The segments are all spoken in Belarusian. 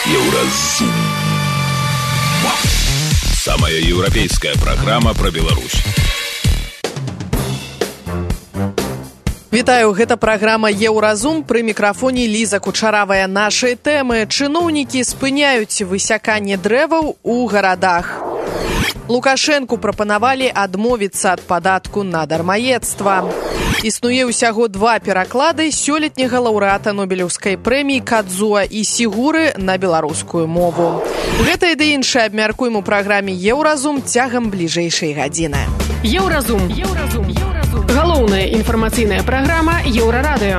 Еўразум. Самая европейская программа про Беларусь. Вітаю, гэта праграма «Еўразум», пры мікрафоне Ліза Кучаравая. Нашыя тэмы. Чыноўнікі спыняюць высяканне дрэваў у гарадах. Лукашэнку прапанавалі адмовіцца ад падатку на дармаедства. Існуе ўсяго 2 пераклады сёлетняга лаўрэата Нобелеўскай прэміі Кадзуа Ісігуры на беларускую мову. Гэта і ды іншае абмяркуем у праграме «Еўразум» цягам бліжэйшай гадзіны. Еўразум. Галоўная інфармацыйная праграма Еўрарадыё.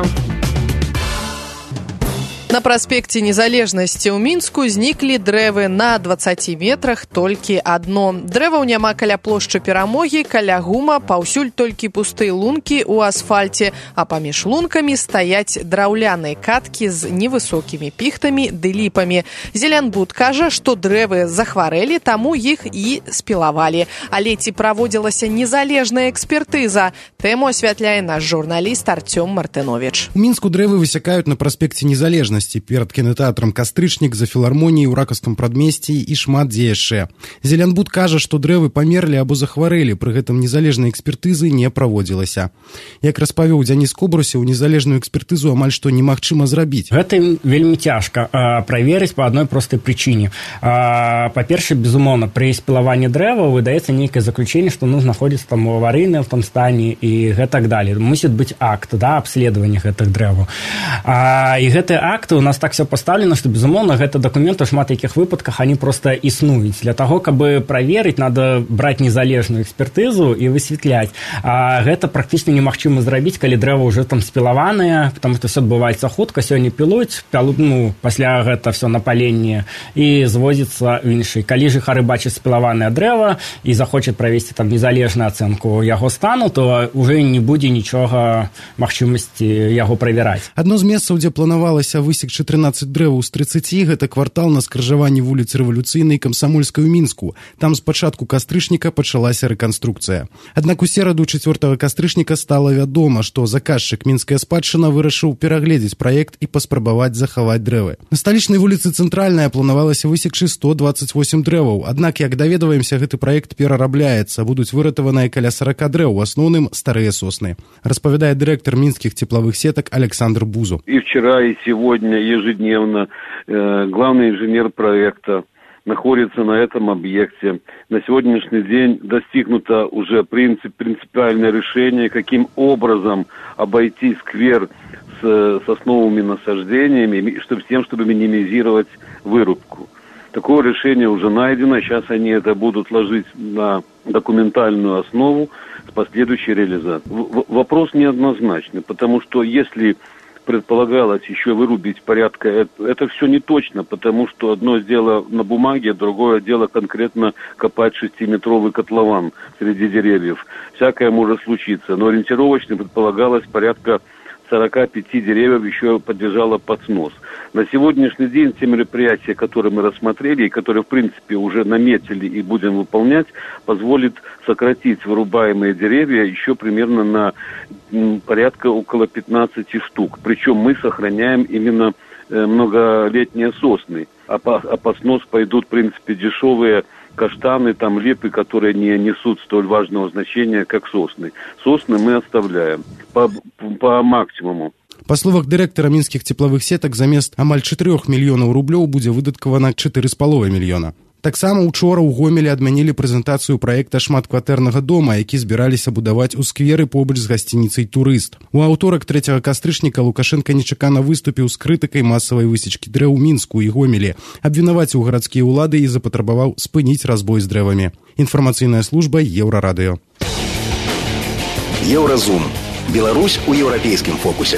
На праспекце Незалежнасці ў Мінску зніклі дрэвы на 20 метрах толькі адно. Дрэваў няма каля плошчы Перамогі, каля ГУМа паўсюль толькі пустыя лункі ў асфальце, а паміж лункамі стаяць драўляныя каткі з невысокімі піхтамі ды ліпамі. Зелянбуд кажа, што дрэвы захварэлі, таму іх і спілавалі. Але ці праводзілася незалежная экспертыза? Тэму асвятляе наш журналіст Артём Мартынович. У Мінску дрэвы высякаюць на праспекце Незалежнасці перад кінотэатрам «Кастрычнік», за філармоніяй у ракаўскім прадмесці і шмат дзе яшчэ. Зелянбуд кажа, што дрэвы памерлі або захварэлі, пры гэтым незалежнай экспертызы не праводзілася. Як распавёў Дзяніс Кобрусеў, незалежную экспертызу амаль што немагчыма зрабіць. Гэта вельмі цяжка праверыць па адной простай прычыне. Па-першае, безумоўна, пры спілаванні дрэваў выдаецца нейкае заключенне, што ну знаходзіцца там у аварыйным там стане і гэтак далей. Мусіць быць акт, абследавання гэтых дрэваў. І гэты акт у нас так все поставлено, что, безумоўно, гэта документы в шмат якіх выпадках они просто існуюць. Для того, каб праверыць, надо браць незалежную экспертызу і высвятляць. А гэта практычна немагчыма зрабіць, калі дрэва ўжо там спілаваныя, потому что все адбываецца хутка, сёння пілуць, пасля гэта все на паленне і звозіцца ў іншы. Калі жыхары бачаць спілаванае дрэва і захочуць правесці там незалежную ацэнку яго стану, то уже не будзе нічога магчымасці яго правяраць. Адно з месцаў, дзе планавалася высекчы 13 дрэваў з 30, гэта квартал на скрыжаванні вуліцы Рэвалюцыйнай Камсамольскай у Мінску. Там з пачатку кастрычніка пачалася рэканструкцыя. Аднак у сераду 4 кастрычніка стала вядома, што заказчык «Мінская спадчына» вырашыў перагледзець праект і паспрабаваць захаваць дрэвы. На сталічнай вуліцы Цэнтральная планавалася высекчы 128 дрэваў. Аднак, як даведваемся, гэты праект перарабляецца. Будуць выратаваныя каля 40 дрэў, у асноўным старыя сосны. Распавядае дырэктар мінскіх тепловых сетак Александр Бузу. И вчера, и сегодня ежедневно главный инженер проекта находится на этом объекте. На сегодняшний день достигнуто уже принципиальное решение, каким образом обойти сквер с сосновыми насаждениями, чтобы минимизировать вырубку. Такое решение уже найдено, сейчас они это будут ложить на документальную основу с последующей реализацией. Вопрос неоднозначный, потому что если предполагалось еще вырубить порядка, это все не точно, потому что одно дело на бумаге, другое дело конкретно копать 6-метровый котлован среди деревьев. Всякое может случиться, но ориентировочно предполагалось порядка 45 деревьев еще подлежало под снос. На сегодняшний день те мероприятия, которые мы рассмотрели и которые, в принципе, уже наметили и будем выполнять, позволит сократить вырубаемые деревья еще примерно на порядка около 15 штук. Причем мы сохраняем именно многолетние сосны. А под снос пойдут, в принципе, дешевые каштаны, там липы, которые не несут столь важного значения, как сосны. Сосны мы оставляем по максимуму. Па словах дырэктара мінскіх тепловых сетак, замест амаль 4 мільёнаў рублёў будзе выдаткавана 4,5 мільёна. Таксама учора ў Гомелі адмянілі прэзентацыю праекта шматкватэрнага дома, які збіраліся будаваць у скверы побач з гасцініцай «Турыст». У аўторак 3 кастрычніка Лукашенка нечакана выступіў з крытыкай масавай высечкі дрэў у Мінску і Гомелі, абвінаваціў гарадскія ўлады і запатрабаваў спыніць разбой з дрэвамі. Інфармацыйная служба Еўрарадыё. Еўразум. Беларусь у еўрапейскім фокусе.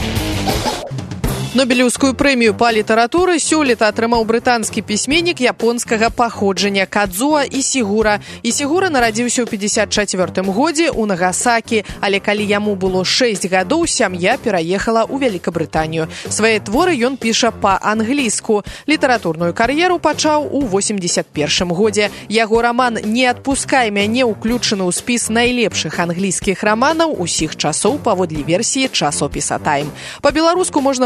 Нобелеўскую прэмію па літаратуры сёлета атрымаў брытанскі пісьменнік японскага паходжання Кадзуа Ісігура. Ісігура нарадзіўся ў 54 годзе ў Нагасакі, але калі яму было 6 гадоў, сям'я пераехала ў Вялікабрытанію. Свае творы ён піша па-англійску. Літаратурную кар'еру пачаў у 81 годзе. Яго раман «Не адпускай мяне» уключаны ў спіс найлепшых англійскіх раманаў усіх часоў паводле версіі часопіса «Тайм». Па-беларуску можна пачытаць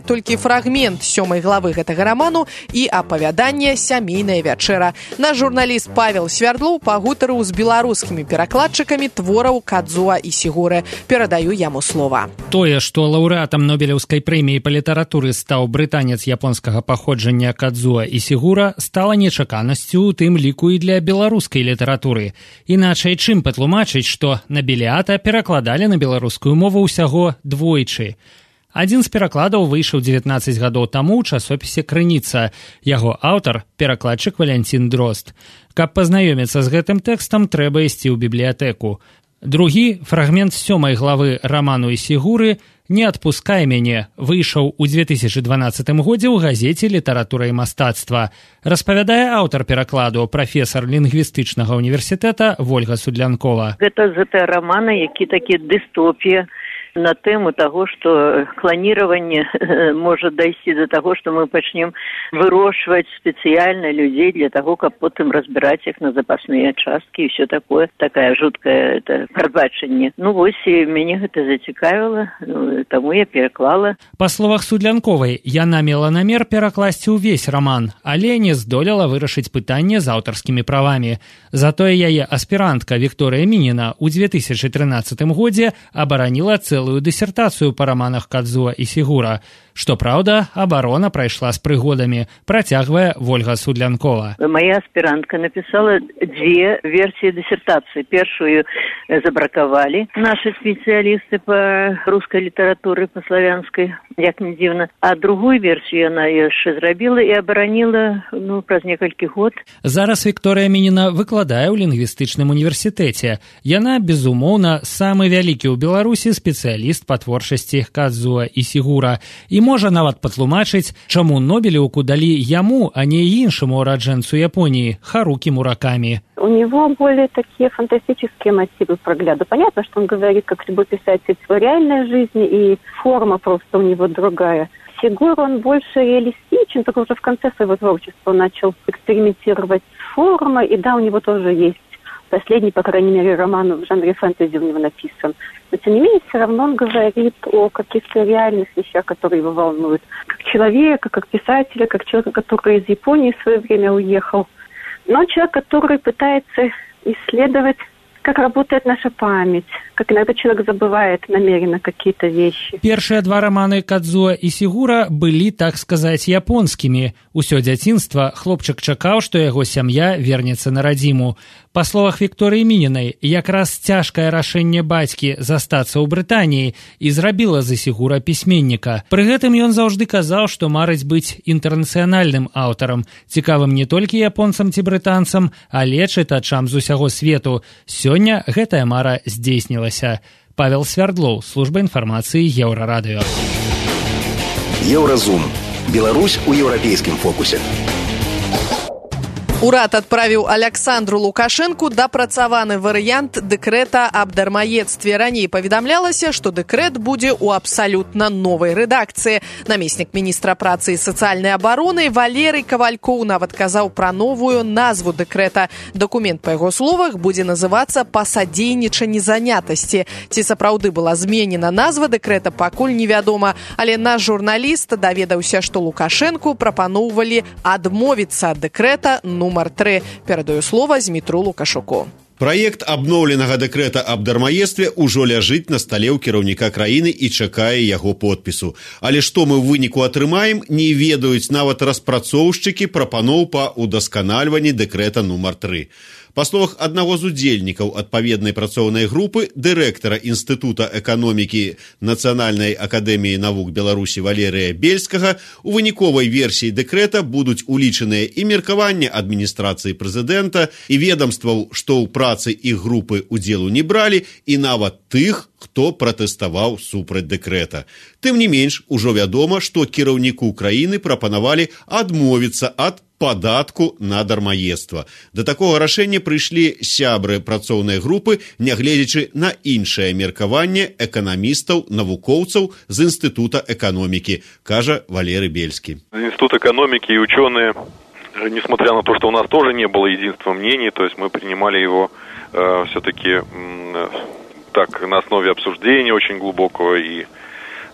прачытаць толькі фрагмент 7 главы гэтага раману і апавяданне «Сямейная вячэра». Наш журналіст Павел Свярдлоў пагутарыў з беларускімі перакладчыкамі твораў Кадзуа Ісігуры. Перадаю яму слова. Тое, што лаўрэатам Нобелеўскай прэміі па літаратуры стаў брытанец японскага паходжання Кадзуа Ісігура, стала нечаканасцю, у тым ліку і для беларускай літаратуры. Іначай чым патлумачыць, што набеліята перакладалі на беларускую мову ўсяго двойчы. Адзін з перакладаў выйшаў 19 гадоў таму ў часопісе «Крыніца». Яго аўтар – перакладчык Валянцін Дрозд. Каб пазнаёміцца з гэтым тэкстам, трэба ісці ў бібліятэку. Другі, фрагмент 7 главы раману Ісігуры «Не адпускай мяне» выйшаў у 2012 годзе ў газеце «Літаратура і мастацтва». Распавядае аўтар перакладу, прафесар лінгвістычнага універсітэта Вольга Судлянкова. Гэта романы, які такі дыстопія на тэму таго, што кланіраванне можа дайсці да таго, што мы пачнем вырошчваць спецыяльна людзей для таго, каб потым разбіраць іх на запасныя часткі і ўсё такое, такая жуткая прадбачанне. Вось, мяне гэта зацікавіла, таму я пераклала. Па словах Судлянковай, яна мела намер перакласці ўвесь раман, але не здолела вырашыць пытанне з аўтарскімі правамі. Затое яе аспірантка Вікторыя Мініна ў 2013 годзе абараніла цэлую дысертацыю па раманах Кадзуа Ісігура. Што праўда, абарона прайшла з прыгодамі, працягвае Вольга Судлянкова. Моя аспірантка напісала 2 версіі дысертацыі. Першую забракавалі нашы спецыялісты па рускай літаратуры, па славянскай, як не дзіўна. А другую версію яна яшчэ зрабіла і абараніла праз некалькі год. Зараз Вікторыя Мініна выкладае ў лінгвістычным універсітэце. Яна, безумоўна, самы вялікі ў Беларусі спецыяліст па творчасці Кадзуа Ісігура. І можа нават патлумачыць, чаму Нобелеўку далі яму, а не іншаму ураджэнцу Японии Харуки Мураками. У него более такие фантастические мотивы прогляда. Понятно, что он говорит, как любой писатель, о реальной жизни, и форма просто у него другая. Исигура, он больше реалистичен, только уже в конце своего творчества он начал экспериментировать с формой, и да, у него тоже есть последний, по крайней мере, роман в жанре фэнтези у него написан. Но, тем не менее, все равно он говорит о каких-то реальных вещах, которые его волнуют. Как человека, как писателя, как человека, который из Японии в свое время уехал. Но человек, который пытается исследовать, как работает наша память, как иногда человек забывает намеренно какие-то вещи. Першыя 2 раманы Кадзуа Ісігура былі, так сказаць, японскімі. Усё дзяцінства хлопчык чакаў, што яго сям'я вернецца на радзіму. Па словах Вікторыі Мінінай, якраз цяжкае рашэнне бацькі застацца ў Брытаніі і зрабіла з Ісігура пісьменніка. Пры гэтым ён заўжды казаў, што марыць быць інтэрнацыянальным аўтарам, цікавым не толькі японцам ці брытанцам, але чытачам з усяго свету. Сёння гэтая мара здзейснілася. Павел Свярдлоў, служба інфармацыі Еўрарадыё. Еўразум. Беларусь у еўрапейскім фокусе. Урад адправіў Аляксандру Лукашэнку дапрацаваны варыянт дэкрэта аб дармаедстве. Раней паведамлялася, што дэкрэт будзе ў абсалютна новай рэдакцыі. Намеснік міністра працы і сацыяльнай абароны Валерый Кавалькоў нават казаў пра новую назву дэкрэта. Дакумент, па яго словах, будзе называцца «Па садзейнічанні занятасці». Ці сапраўды была зменена назва дэкрэта, пакуль невядома. Але наш журналіст даведаўся, што Лукашэнку прапаноўвалі адмовіцца ад дэкрэта нумар 3. Перадаю слова Змітру Лукашуку. Праект абноўленага дэкрэта аб дармаедстве ўжо ляжыць на стале ў кіраўніка краіны і чакае яго подпісу. Але што мы ў выніку атрымаем, не ведаюць нават распрацоўшчыкі прапаноў па ўдасканальванні дэкрэта нумар 3. Па словах аднаго з удзельнікаў адпаведнай працоўнай групы, дырэктара Інстытута эканомікі Нацыянальнай акадэміі навук Беларусі Валерыя Бельскага, у выніковай версіі дэкрэта будуць улічаныя і меркаванне адміністрацыі прэзідэнта, і ведамстваў, што ў працы іх групы удзелу не бралі, і нават тых, хто пратэставаў супраць дэкрэта. Тым не менш, ужо вядома, што кіраўніку краіны прапанавалі адмовіцца ад падатку на дармаедства. Да такога рашэння прыйшлі сябры працоўнай групы, нягледзячы на іншае меркаванне эканамістаў, навукоўцаў з Інстытута эканомікі, кажа Валерый Бельскі. Институт экономики и ученые, несмотря на то, что у нас тоже не было единства мнений, то есть мы принимали его все-таки так на основе обсуждения очень глубокого и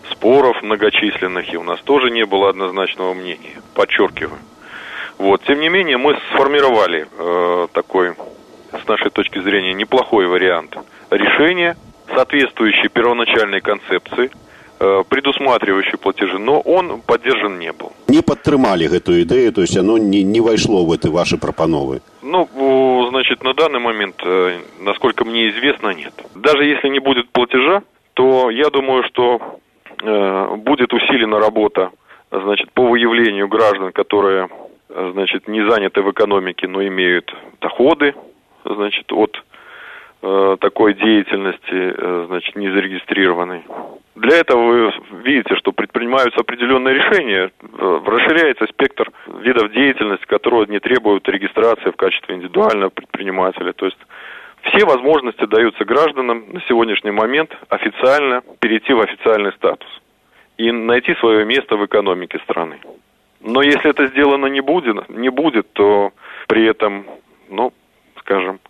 споров многочисленных, и у нас тоже не было однозначного мнения, подчеркиваю. Вот, тем не менее, мы сформировали такой, с нашей точки зрения, неплохой вариант решения, соответствующий первоначальной концепции, предусматривающий платежи, но он поддержан не был. Не падтрымалі гэтую ідэю, то есть оно не вошло в эти ваши прапановы? Ну, значит, на данный момент, насколько мне известно, нет. Даже если не будет платежа, то я думаю, что будет усилена работа, значит, по выявлению граждан, которые, значит, не заняты в экономике, но имеют доходы, значит, от такой деятельности, значит, не зарегистрированной. Для этого вы видите, что предпринимаются определенные решения, расширяется спектр видов деятельности, которые не требуют регистрации в качестве индивидуального предпринимателя. То есть все возможности даются гражданам на сегодняшний момент официально перейти в официальный статус и найти свое место в экономике страны. Но если это сделано не будет, то при этом, ну, скажем,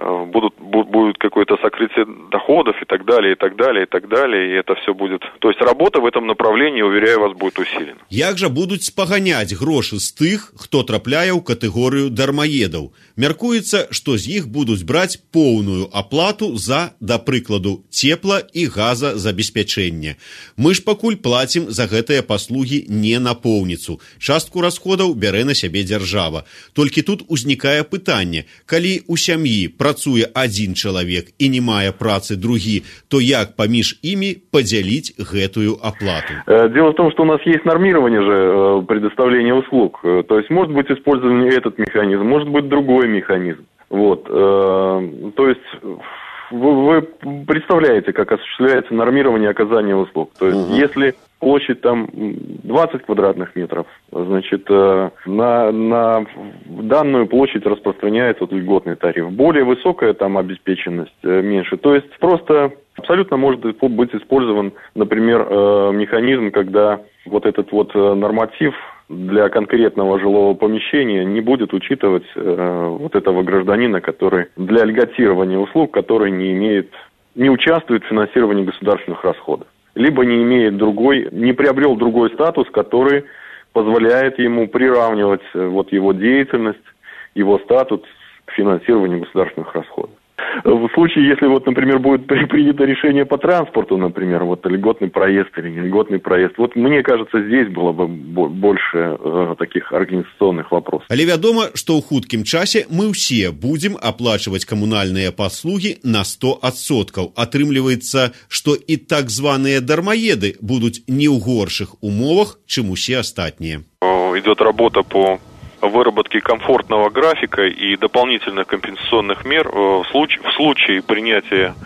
будет какое-то сокрытие доходов и так далее, и так далее, и так далее, и это все будет... То есть работа в этом направлении, уверяю вас, будет усилена. Як жа будуць спаганяць грошы з тых, хто трапляе ў катэгорыю дармаедаў? Мяркуецца, што з іх будуць браць поўную аплату за, да прыкладу, цепла- і газазабеспячэнне. Мы ж пакуль плацім за гэтыя паслугі не напоўніцу. Частку расходаў бярэ на сябе дзяржава. Толькі тут узнікае пытанне, калі ў сям'і працуе один чалавек і не мае працы другі, то як паміж імі падзяліць гэтую аплату? Дело в том, что у нас есть нормирование же предоставления услуг. То есть может быть использован этот механизм, может быть другой механизм. Вот. То есть вы представляете, как осуществляется нормирование оказания услуг. То есть если площадь там 20 квадратных метров, значит, на данную площадь распространяется льготный тариф. Более высокая там обеспеченность, меньше. То есть просто абсолютно может быть использован, например, механизм, когда вот этот вот норматив для конкретного жилого помещения не будет учитывать вот этого гражданина, который для льготирования услуг, который не участвует в финансировании государственных расходов, либо не приобрел другой статус, который позволяет ему приравнивать вот его деятельность, его статус к финансированию государственных расходов. В случае, если вот, например, будет принято решение по транспорту, например, вот льготный проезд или не льготный проезд, вот мне кажется, здесь было бы больше таких организационных вопросов. Але вядома, што ў хуткім часе мы ўсе будзем аплачваць камунальныя паслугі на 100%. Атрымліваецца, што і так званыя дармаеды будуць не ў горшых умовах, чым усе астатние. Идет работа по выработки комфортного графика и дополнительных компенсационных мер в случае принятия,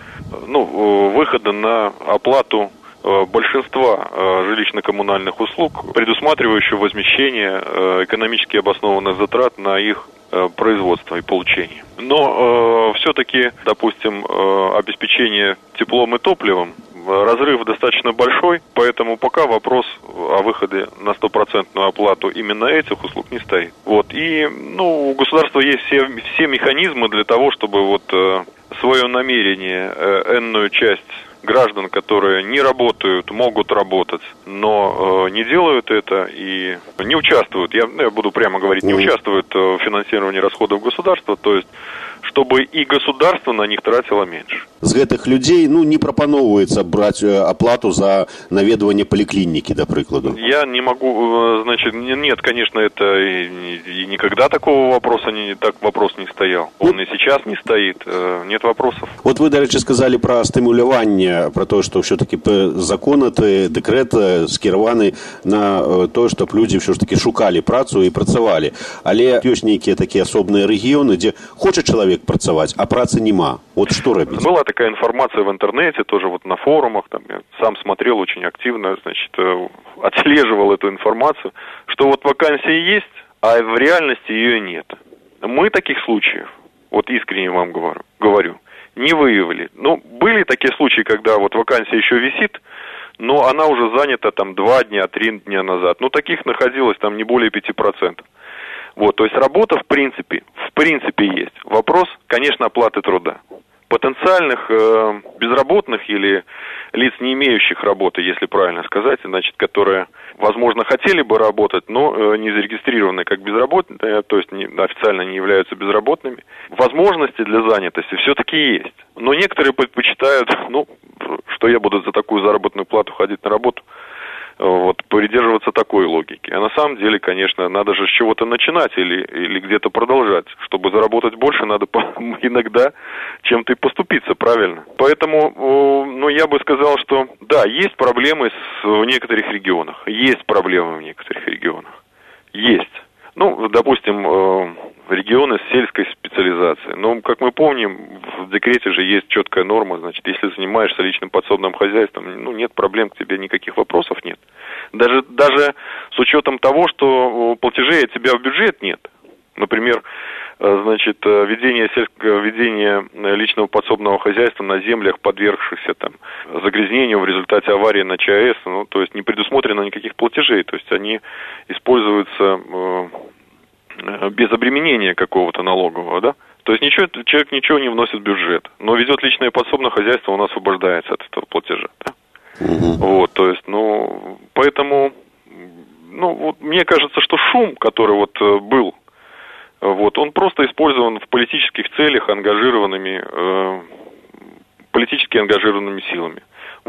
выхода на оплату большинства жилищно-коммунальных услуг, предусматривающего возмещение экономически обоснованных затрат на их производство и получение. Но все-таки, допустим, обеспечение теплом и топливом, разрыв достаточно большой, поэтому пока вопрос о выходе на 100% оплату именно этих услуг не стоит. Вот. И у государства есть все механизмы для того, чтобы свое намерение, энную часть граждан, которые не работают, могут работать, но не делают это и не участвуют, я буду прямо говорить, не участвуют в финансировании расходов государства, то есть чтобы и государство на них тратило меньше. З гэтых людзей, не прапаноўваецца браць аплату за наведванне паліклінікі, да прыкладу? Я не могу, нет, конечно, это и никогда такого вопроса вопрос не стоял. Он и сейчас не стоит, нет вопросов. Вот вы, дарэчы, сказали про стымуляванне, про то, что все-таки закон, дэкрэт скіраваны на то, чтобы люди все-таки шукали працу и працавалі. Але ёсць нейкія такія асобныя рэгіёны, дзе хоча чалавек працаваць, а працы нема. Вот что робіць? Была такая информация в интернете, тоже на форумах, я сам смотрел очень активно, отслеживал эту информацию, что вакансия есть, а в реальности ее нет. Мы таких случаев, искренне вам говорю, не выявили. Были такие случаи, когда вакансия еще висит, но она уже занята 2 дня, 3 дня назад. Таких находилось не более 5%. То есть работа в принципе есть. Вопрос, конечно, оплаты труда. потенциальных безработных или лиц, не имеющих работы, если правильно сказать, значит, которые, возможно, хотели бы работать, но не зарегистрированы как безработные, то есть официально не являются безработными. Возможности для занятости все-таки есть. Но некоторые предпочитают, что я буду за такую заработную плату ходить на работу, придерживаться такой логики. А на самом деле, конечно, надо же с чего-то начинать или где-то продолжать. Чтобы заработать больше, надо иногда чем-то и поступиться, правильно? Поэтому, я бы сказал, что да, есть проблемы в некоторых регионах. Есть проблемы в некоторых регионах. Есть. Допустим, регионы с сельской специализацией. Но, как мы помним, в декрете же есть четкая норма, значит, если занимаешься личным подсобным хозяйством, нет проблем, к тебе никаких вопросов нет. Даже с учетом того, что платежей от тебя в бюджет нет. Например, ведение личного подсобного хозяйства на землях, подвергшихся загрязнению в результате аварии на ЧАЭС, то есть не предусмотрено никаких платежей, то есть они используются без обременения какого-то налогового, да? То есть человек ничего не вносит в бюджет, но ведет личное подсобное хозяйство, он освобождается от этого платежа, да? То есть, поэтому, мне кажется, что шум, который был, он просто использован в политических целях политически ангажированными силами.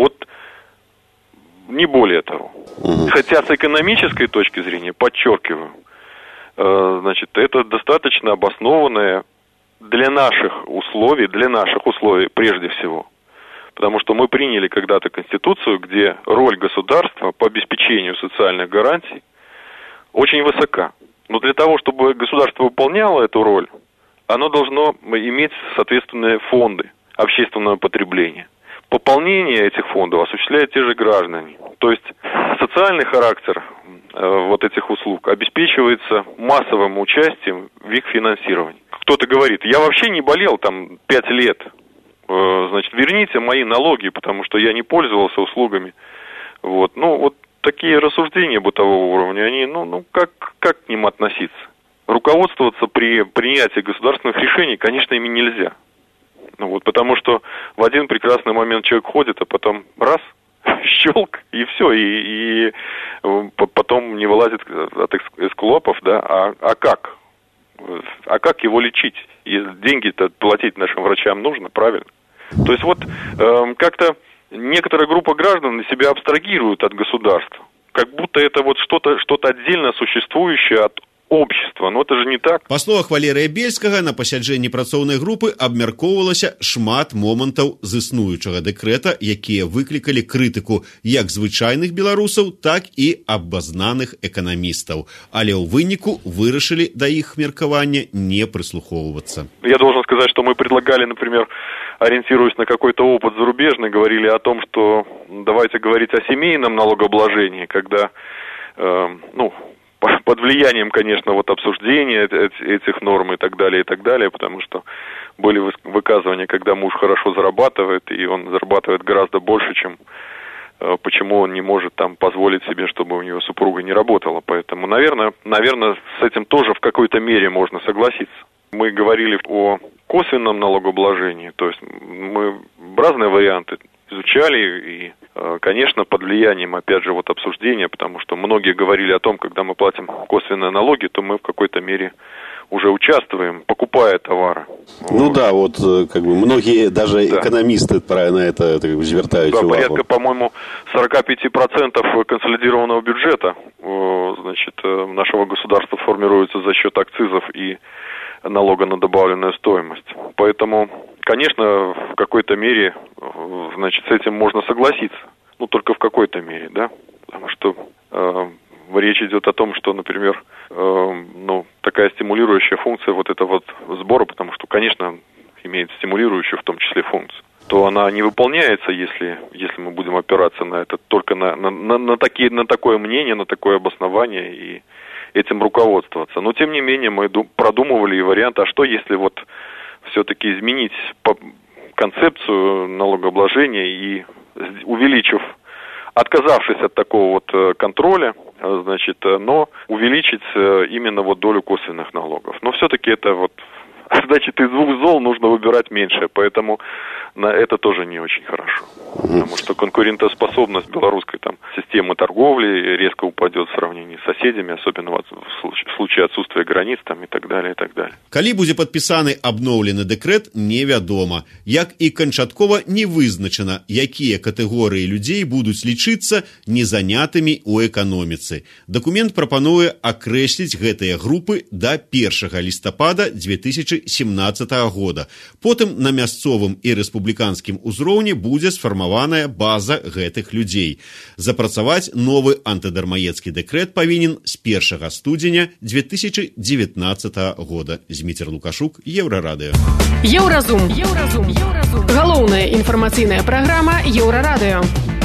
Не более того. Хотя с экономической точки зрения, подчеркиваю, это достаточно обоснованное для наших условий прежде всего. Потому что мы приняли когда-то Конституцию, где роль государства по обеспечению социальных гарантий очень высока. Но для того, чтобы государство выполняло эту роль, оно должно иметь соответственные фонды общественного потребления. Пополнение этих фондов осуществляют те же граждане. То есть социальный характер этих услуг обеспечивается массовым участием в их финансировании. Кто-то говорит, я вообще не болел 5 лет, верните мои налоги, потому что я не пользовался услугами. Такие рассуждения бытового уровня, они, как к ним относиться? Руководствоваться при принятии государственных решений, конечно, ими нельзя. Потому что в один прекрасный момент человек ходит, а потом раз, щелк, и все, и потом не вылазит от эскулапов, да, а как? А как его лечить? И деньги-то платить нашим врачам нужно, правильно? То есть как-то некоторая группа граждан на себя абстрагируют от государства, как будто это что-то отдельно существующее от общества. Но это же не так. Па словах Валерыя Бельскага, на пасяджэнні працоўнай групы абмяркоўвалася шмат момантаў з існуючага дэкрэта, якія выклікалі крытыку як звычайных беларусаў, так і абазнаных эканамістаў. Але ў выніку вырашылі да іх меркавання не прыслухоўвацца. Я должен сказать, что мы предлагали, например, ориентируясь на какой-то опыт зарубежный, говорили о том, что давайте говорить о семейном налогообложении, когда, под влиянием, конечно, обсуждения этих норм и так далее, потому что были выказывания, когда муж хорошо зарабатывает, и он зарабатывает гораздо больше, чем почему он не может позволить себе, чтобы у него супруга не работала. Поэтому, наверное, с этим тоже в какой-то мере можно согласиться. Мы говорили о косвенном налогообложении, то есть мы разные варианты изучали и, конечно, под влиянием, опять же, обсуждения, потому что многие говорили о том, когда мы платим косвенные налоги, то мы в какой-то мере уже участвуем, покупая товары. многие, даже экономисты на это звертают увагу. Порядка, по-моему, 45% консолидированного бюджета, нашего государства формируется за счет акцизов и налога на добавленную стоимость. Поэтому, конечно, в какой-то мере, с этим можно согласиться. Только в какой-то мере, да? Потому что речь идет о том, что, например, такая стимулирующая функция сбора, потому что, конечно, имеет стимулирующую в том числе функцию, то она не выполняется, если мы будем опираться на это только на такое мнение, на такое обоснование и этим руководствоваться. Но, тем не менее, мы продумывали и вариант, а что если все-таки изменить концепцию налогообложения и отказавшись от такого контроля, но увеличить именно долю косвенных налогов. Но все-таки это значит, из двух зол нужно выбирать меньшее. Поэтому это тоже не очень хорошо. Потому что конкурентоспособность белорусской там системы торговли резко упадет в сравнении с соседями, особенно в случае отсутствия границ там, и так далее, и так далее. Калі будзе падпісаны абноўлены дэкрэт, невядома. Як і канчаткова не вызначана, якія катэгорыі людзей будуць лічыцца незанятымі ў эканоміцы. Дакумент прапануе акрэсліць гэтыя групы да 1 лістапада 2017 года. Потым на мясцовым і рэспубліканскім узроўні будзе сфармаваная база гэтых людзей. Запрацаваць новы антыдармаедскі дэкрэт павінен з 1 студзеня 2019 года. Зміцер Лукашук, Еўрарадыё. Еўразум. Галоўная інфармацыйная праграма Еўрарадыё.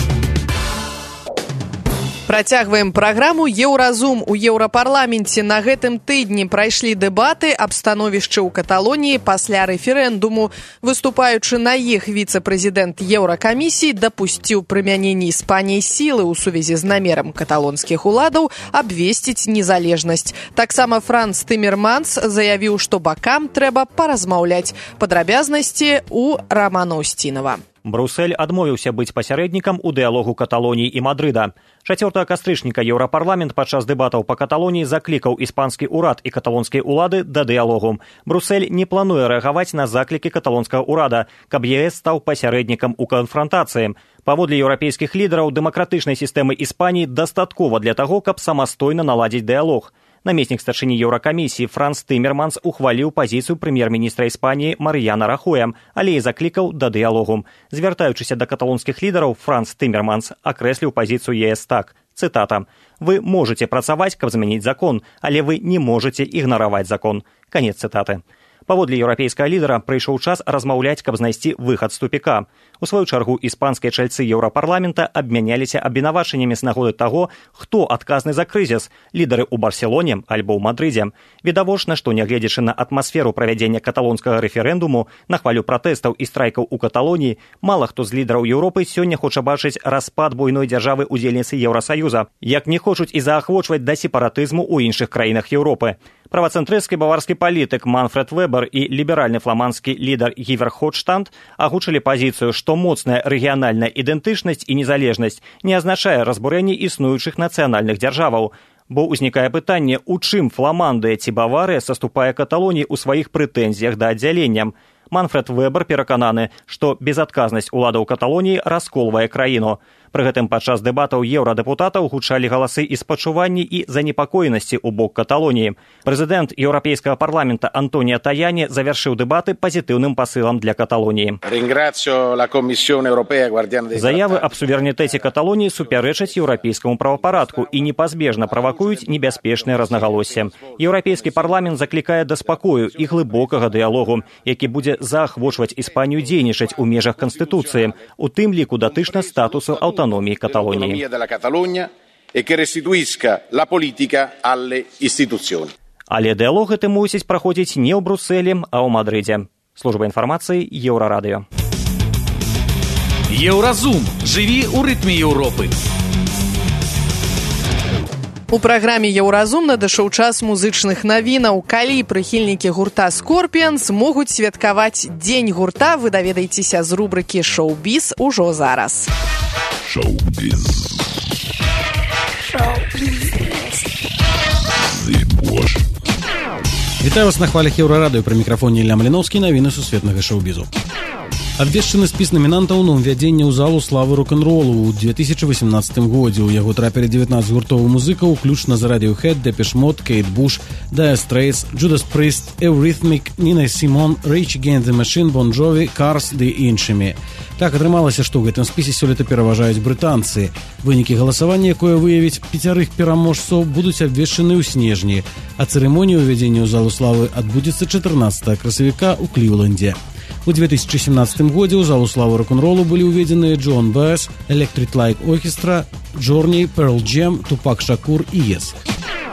Працягваем праграму «Еўразум». У Еўрапарламенце на гэтым тыдні прайшлі дэбаты аб становішчы ў Каталоніі пасля рэферэндуму. Выступаючы на іх, віцэ-прэзідэнт Еўракамісіі дапусціў прымяненне Іспаніі сілы ў сувязі з намерам каталонскіх уладаў абвесціць незалежнасць. Таксама Франц Тымерманс заявіў, што бакам трэба паразмаўляць. Падрабязнасці ў Рамана Устінава. Брюссель адмовіўся быць пасярэднікам у дыялогу Каталоніі і Мадрыда. 4 кастрычніка Еўрапарламент падчас дэбатаў па Каталоніі заклікаў іспанскі ўрад і каталонскія ўлады да дыялогу. Брюссель не плануе рэагаваць на заклікі каталонскага ўрада, каб ЕС стаў пасярэднікам у канфрантацыі. Паводле еўрапейскіх лідараў, дэмакратычнай сістэмы Іспаніі дастаткова для таго, каб самастойна наладзіць дыялог. Намеснік старшыні Еўракамісіі Франц Тымерманс ухваліў пазіцыю прэм'ер-міністра Іспаніі Марыяна Рахоя, але і заклікаў да дыялогу. Звяртаючыся да каталонскіх лідараў, Франц Тымерманс акрэсліў пазіцыю ЕС так, цытата: «Вы можете працаваць, каб змяніць закон, але вы не можете ігнараваць закон». Канец цытаты. Паводле еўрапейскага лідара прыйшоў час размаўляць, каб знайсці выхад з тупіка. У сваю чаргу іспанскія чальцы Еўрапарламента абмяняліся абвінавачаннямі з нагоды таго, хто адказны за крызіс – лідары ў Барселоне альбо ў Мадрыдзе. Відавочна, што нягледзячы на атмасферу правядзення каталонскага рэферэндуму, на хвалю пратэстаў і страйкаў у Каталоніі, мала хто з лідараў Еўропы сёння хоча бачыць распад буйной дзяржавы-удзельніцы Еўрасаюза, як не хочуць і заахвочваць да сепаратызму ў іншых краінах Еўропы. Правацэнтрысцкі баварскі палітык Манфред Вебер і ліберальны фламандскі лідар Гі Верхофштадт агучылі пазіцыю, што моцная рэгіянальная ідэнтычнасць і незалежнасць не азначае разбурэнне існуючых нацыянальных дзяржаваў. Бо ўзнікае пытанне, у чым Фламандыя ці Баварыя саступае Каталоніі ў сваіх прэтэнзіях да аддзялення. Манфред Вебер перакананы, што безадказнасць уладаў Каталоніі расколвае краіну. Пры гэтым падчас дэбатаў еўрадэпутатаў гучалі галасы і спачуванні і занепакоенасці ў бок Каталоніі. Прэзідэнт Еўрапейскага парламента Антоніа Таяні завяршыў дэбаты пазітыўным пасылам для Каталоніі. Заявы аб суверэнітэце Каталоніі супярэчаць еўрапейскаму правапарадку і непазбежна правакуюць небяспечныя рознагалоссі. Еўрапейскі парламент заклікае да спакою і глыбокага дыялогу, які будзе заахвочваць Іспанію дзейнічаць у межах Канстытуцыі, у тым ліку датычна статусу аўтаноміі Каталоніі. Але дыялог гэты мусіць праходзіць не ў Брюсселі, а ў Мадрыдзе. Служба інфармацыі Еўрарадыё. Еўразум. Жыві ў рытме Еўропы. У праграме «Еўразум» надышоў час музычных навінаў. Калі прыхільнікі гурта «Скорпіанс» могуць святкаваць Дзень гурта, вы даведаецеся з рубрыкі «Шоу-біз» ужо зараз. Шоу-біз. Вітаю вас на хвалях Еўрарадыё. Пры мікрафоне Ілля Маліноўскі, навіны сусветнага шоу-бізу. Абвешчаны спіс намінантаў на ўвядзенне ў залу славы рок-н-ролу ў 2018 годзе. У яго трапілі 19 гуртовых музыкаў, уключна з Radiohead, Depeche Mode, Kate Bush, Dire Straits, Judas Priest, Eurythmics, Nina Simone, Rage Against the Machine, Bon Jovi, Cars ды іншымі. Так атрымалася, што ў гэтым спісе сёлета пераважаюць брытанцы. Вынікі галасавання, якое выявіць 5 пераможцаў, будуць абвешчаны ў снежні, а цырымонія ўвядзення ў залу славы адбудзецца 14 красавіка ў Кліўлендзе. У 2017 годзе ў залу славы рок-н-ролу былі ўведзеныя Джон Бэс, Electric Light Orchestra, Journey, Pearl Jam, Tupac Shakur і Yes.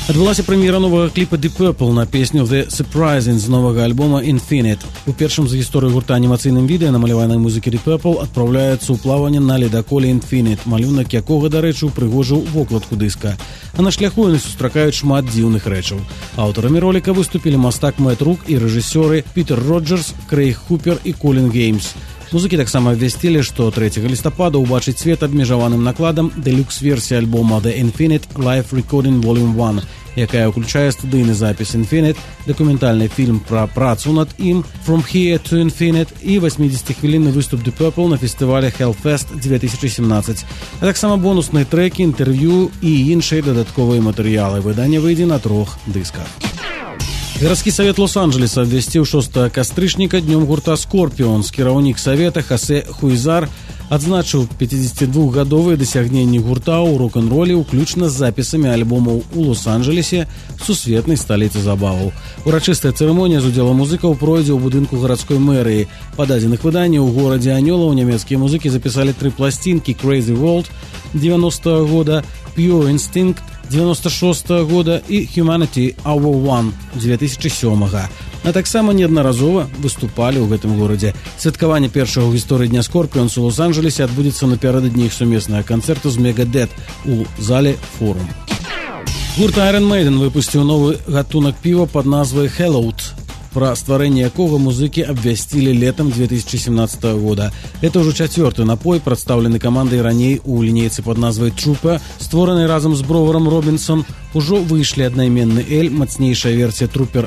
Адбылася прэм'ера новага кліпа Deep Purple на песню The Surprising з новага альбома Infinite. У першым за гісторыю гурта анімацыйным відэа намаляванай музыкі Deep Purple адпраўляецца ў плаванне на ледаколе Infinite, малюнак якога, дарэчы, упрыгожыў вокладку дыска. А на шляху яны сустракаюць шмат дзіўных рэчаў. Аўтарамі роліка выступілі мастак Мэт Рук і рэжысёры Пітер Роджерс, Крэйг Хупер і Колін Геймс. Музыкі таксама абвясцілі, што 3 лістапада ўбачыць свет абмежаваным накладам дэлюкс-версія альбома The Infinite Live Recording Volume 1, якая ўключае студыйны запіс Infinite, дакументальны фільм пра працу над ім From Here to Infinite і 80-хвілінны выступ Deep Purple на фестывале Hellfest 2017, а таксама бонусныя трэкі, інтэрв'ю і іншыя дадатковыя матэрыялы. Выданне выйдзе на 3 дысках. Гарадскі савет Лос-Анджелеса абвясціў 6 кастрычніка днём гурта Scorpions. Кіраўнік савета Хосе Хуйзар адзначыў 52-гадовыя дасягненні гурта ў рок-н-роле, уключна з запісамі альбомаў у Лос-Анджелесе, сусветнай сталіцы забаваў. Урачыстая цырымонія з удзелам музыкаў пройдзе ў будынку гарадской мэрыі. Па дадзеных выданняў у горадзе Анёлаў нямецкія музыкі запісалі 3 пласцінкі: Crazy World 90-го года, Pure Instinct 96-го года і Humanity Hour One 2007-го. А таксама неаднаразова выступалі ў гэтым горадзе. Святкаванне першага ў гісторыі дня Scorpions у Лос-Анджелесе адбудзецца напярэдадні іх сумеснага канцэрту з Megadeth у зале Форум. Гурт Iron Maiden выпусціў новы гатунак піва пад назвай Hellowed, пра стварэнне якога музыкі абвясцілі летам 2017 года. Это ўжо 4-ты напой, прадстаўлены камандай раней у лінейцы пад назвай Trooper, створанай разам з броварам Робінсон. Ужо выйшлі аднайменны эль, мацнейшая версія Trooper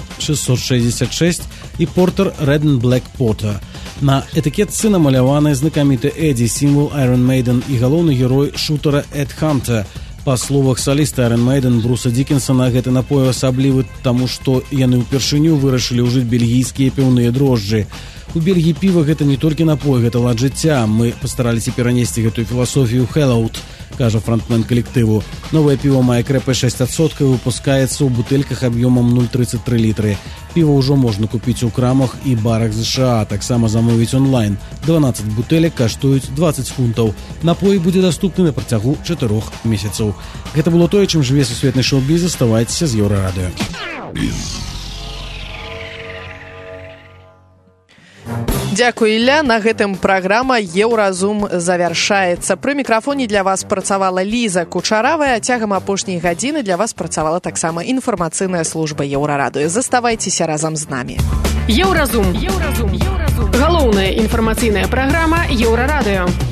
666 і Porter Red and Black Porter. На этыкетцы намаляваны знакаміты Эдді, сімвал Iron Maiden і галоўны герой шутера Эд Хантер. Па словах саліста Iron Maiden Бруса Дікенсона, гэты напой асаблівы, таму што яны ўпершыню вырашылі ўжыць бельгійскія піўныя дрожджы. У Бельгіі піва гэта не толькі напой, гэта лад жыцця. Мы пастараліся перанесці гэтую філасофію Hellowed, кажа фронтмен калектыву. Новае піва мае крэпасць 6% і выпускаецца ў бутэльках аб'ёмам 0,33 літры. Піва ўжо можна купіць у крамах і барах США, таксама замовіць онлайн. 12 бутэлек каштуюць 20 фунтаў. Напой будзе даступны на працягу 4 месяцаў. Гэта было тое, чым жыве сусветны шоу-біз. Заставайцеся з Еўрарадыё. Дзякуй, Ілля. На гэтым праграма «Еўразум» завяршаецца. Пры мікрафоне для вас працавала Ліза Кучаравая. Цягам апошняй гадзіны для вас працавала таксама інфармацыйная служба Еўрарадыё. Заставайцеся разам з намі. Еўразум. Галоўная інфармацыйная праграма Еўрарадыё.